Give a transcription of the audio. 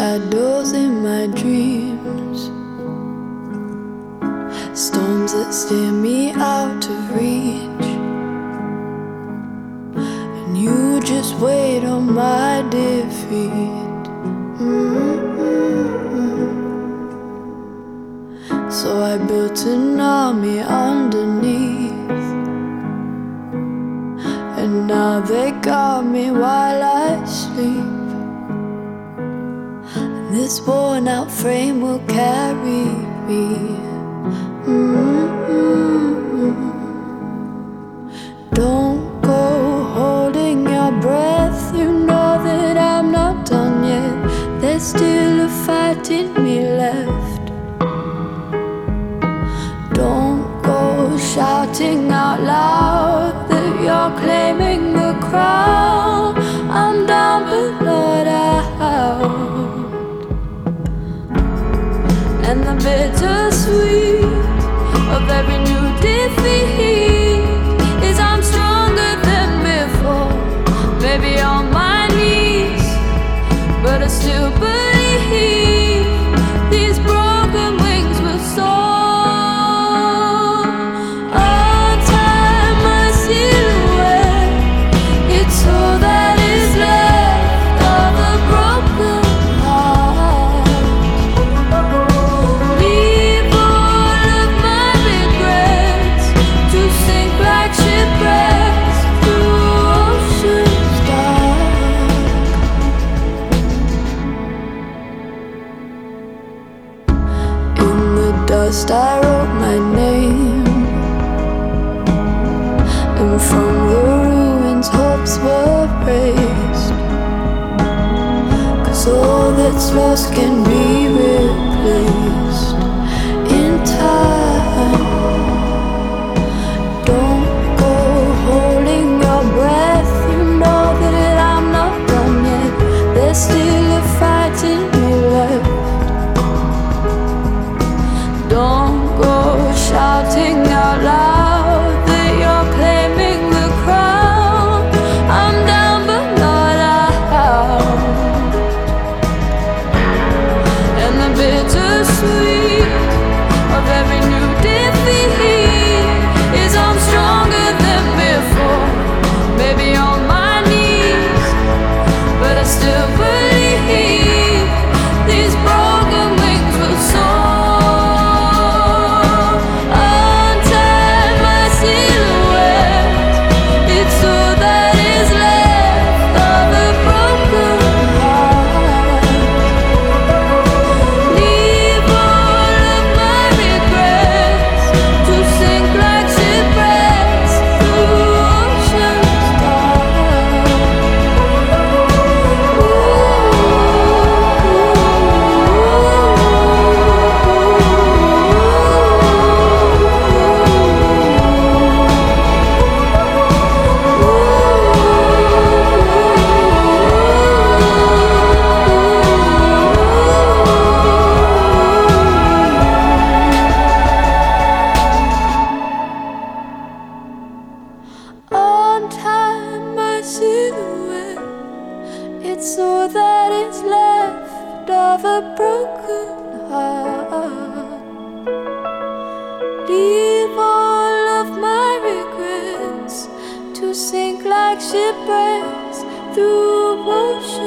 shadows in my dreams, storms that steer me out of reach, and you just wait on my defeat. So I built an army underneath, and now they got me while I sleep. This worn out frame will carry me. Don't go holding your breath. You know that I'm not done yet. There's still a fight in me left. Don't go shouting out loud that you're claiming the crown. I'm down but not out. And the bittersweet of every new defeat is I'm stronger than before. Maybe on my knees, but I still believe these broken wings will soar. Untie my silhouette, it's all that is left of a broken heart. Leave all of my regrets to sink like shipwrecks through oceans dark. In the dust I wrote my name, and from the ruins hopes were raised. 'Cause all that's lost can be replaced in time. Don't go holding your breath. You know that I'm not done yet. There's still a fight in me left. Don't go shouting out loud that you're claiming the crown. I'm down but not out. And the bittersweet of every new defeat is I'm stronger than before. Maybe on my knees, but I still believe these broken wings will soar. Untie my silhouette, it's all that is left of a broken heart. Leave all of my regrets to sink like shipwrecks through oceans dark. Untie my silhouette, it's all that is left of a broken heart. Leave all of my regrets to sink like shipwrecks through ocean.